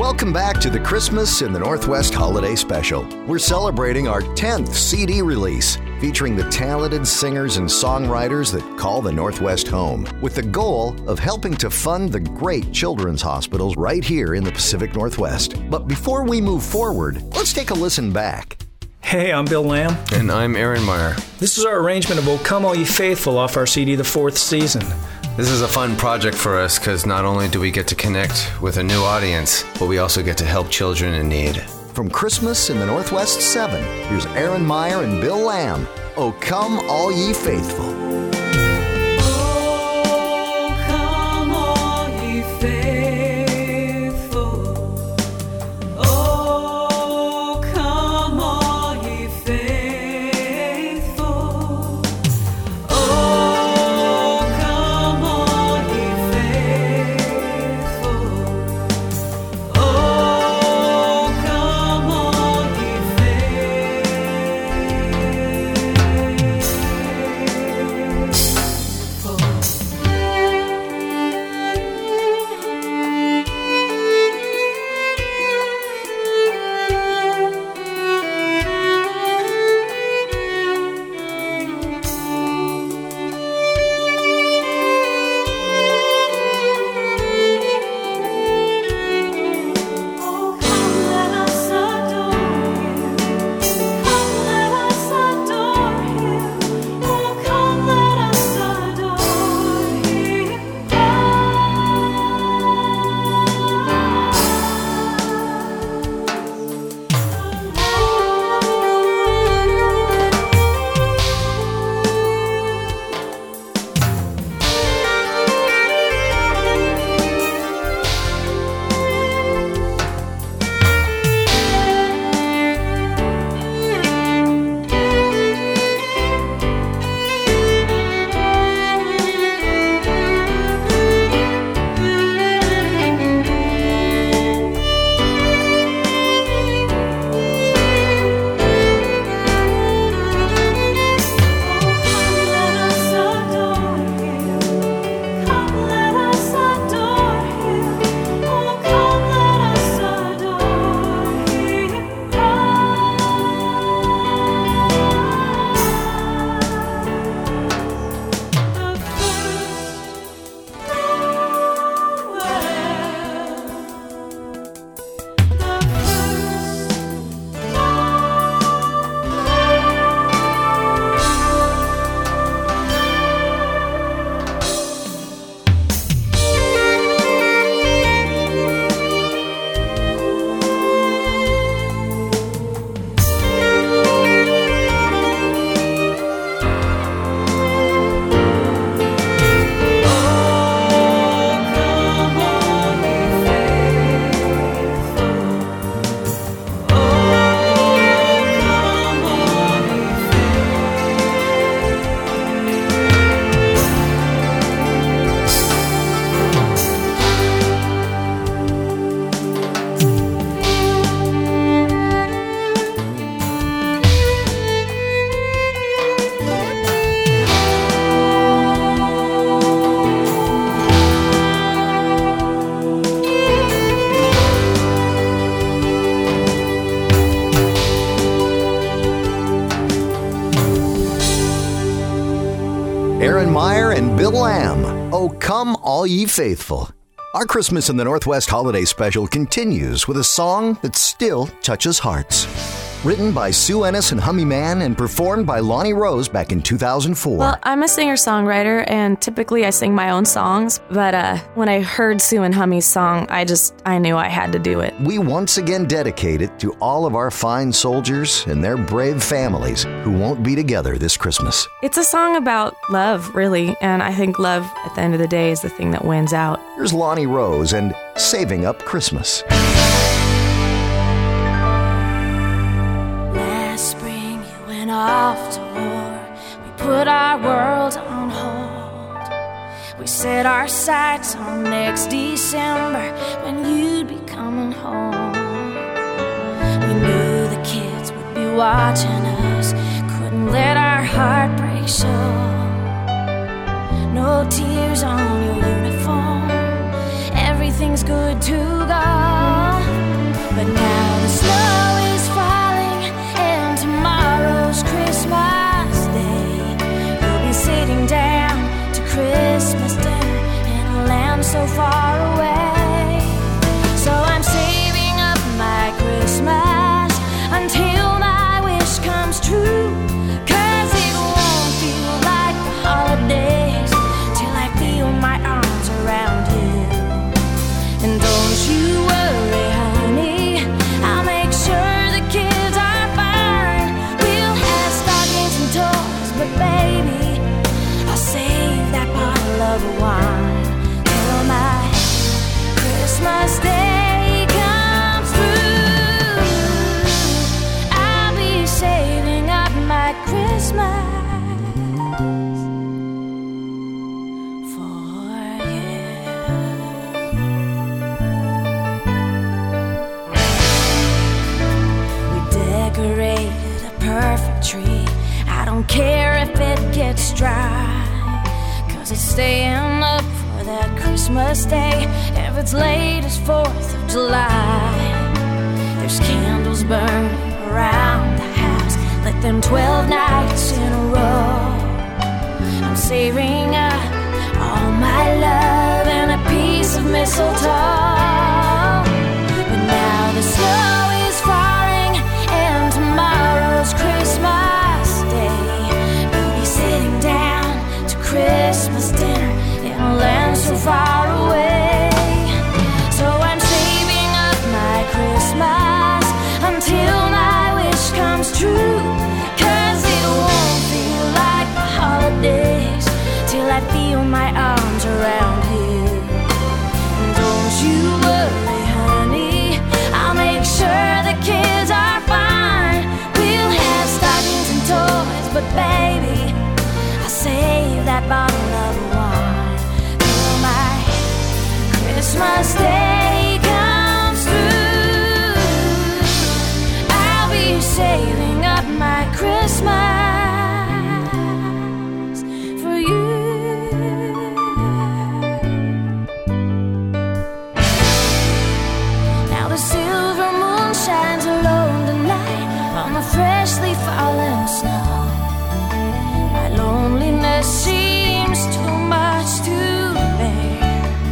Welcome back to the Christmas in the Northwest Holiday Special. We're celebrating our 10th CD release, featuring the talented singers and songwriters that call the Northwest home, with the goal of helping to fund the great children's hospitals right here in the Pacific Northwest. But before we move forward, let's take a listen back. Hey, I'm Bill Lamb. And I'm Aaron Meyer. This is our arrangement of O Come All Ye Faithful off our CD, The Fourth Season. This is a fun project for us because not only do we get to connect with a new audience, but we also get to help children in need. From Christmas in the Northwest 7, here's Aaron Meyer and Bill Lamb. O Come All Ye Faithful. Aaron Meyer and Bill Lamb. O Come All Ye Faithful. Our Christmas in the Northwest Holiday Special continues with a song that still touches hearts. Written by Sue Ennis and Hummy Man and performed by Lonnie Rose back in 2004. Well, I'm a singer-songwriter, and typically I sing my own songs, but when I heard Sue and Hummy's song, I knew I had to do it. We once again dedicate it to all of our fine soldiers and their brave families who won't be together this Christmas. It's a song about love, really, and I think love, at the end of the day, is the thing that wins out. Here's Lonnie Rose and Saving Up Christmas. Off to war, we put our world on hold. We set our sights on next December when you'd be coming home. We knew the kids would be watching us, couldn't let our heartbreak show. No tears on your uniform, everything's good to go. But now the snow is falling and tomorrow's Christmas Day. You'll be sitting down to Christmas dinner in a land so far away. So I'm saving up my Christmas until my wish comes true. 'Cause it won't feel like the holidays till I feel my arms around you. And don't you worry, honey, I'll make sure the kids are fine. We'll have stockings and toys, but baby, I'll save that bottle of wine till my Christmas day comes through. I'll be saving up my Christmas for you. We decorated a perfect tree. I don't care if it gets dry, 'cause it's staying up for that Christmas day if it's late as 4th of July. There's candles burning around the house, lit them 12 nights in a row. I'm saving up all my love and a piece of mistletoe. But now the snow is falling and tomorrow's Christmas Day. We'll be sitting down to Christmas dinner in a land so far away. So I'm saving up my Christmas until my wish comes true. 'Cause it won't feel like the holidays till I feel my arms around you. And don't you worry, honey, I'll make sure the kids are fine. We'll have stockings and toys, but baby, I'll save that bottle of wine till my Christmas day comes through. I'll be saving up my Christmas for you. Now the silver moon shines alone tonight on the freshly fallen snow. My loneliness seems too much to bear,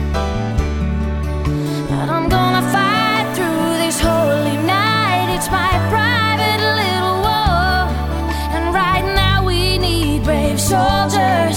but I'm gonna fight through this holy night. It's my private little war, and right now we need brave soldiers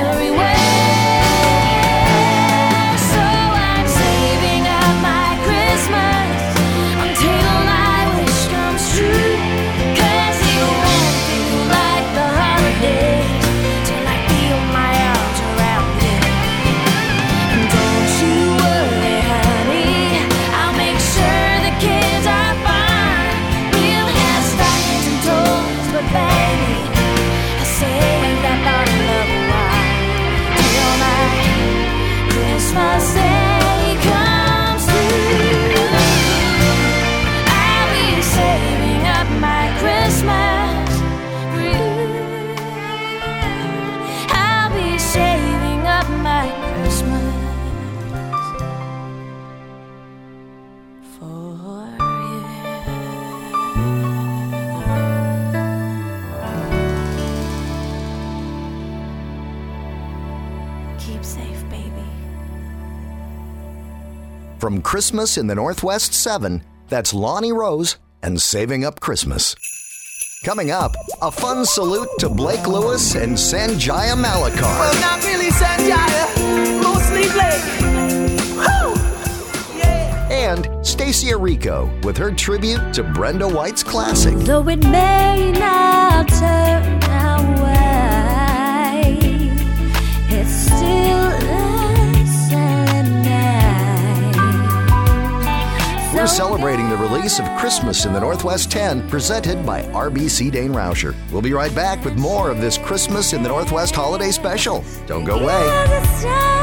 everywhere. So I'm saving up my Christmas until my wish comes true. 'Cause it won't feel like the holidays till I feel my arms around you. And don't you worry, honey, I'll make sure the kids are fine. We'll have stockings and toys, but baby, I save that bottle of wine till my Christmas day comes through. I'll be saving up my Christmas for you. I'll be saving up my Christmas for you. Keep safe, baby. From Christmas in the Northwest 7, that's Lonnie Rose and Saving Up Christmas. Coming up, a fun salute to Blake Lewis and Sanjaya Malakar. Well, not really Sanjaya, mostly Blake. Woo! Yeah. And Stacey Rico with her tribute to Brenda White's classic. Though it may not turn our way, it's still a silent night. We're celebrating the release of Christmas in the Northwest 10, presented by RBC Dane Rauscher. We'll be right back with more of this Christmas in the Northwest holiday special. Don't go away.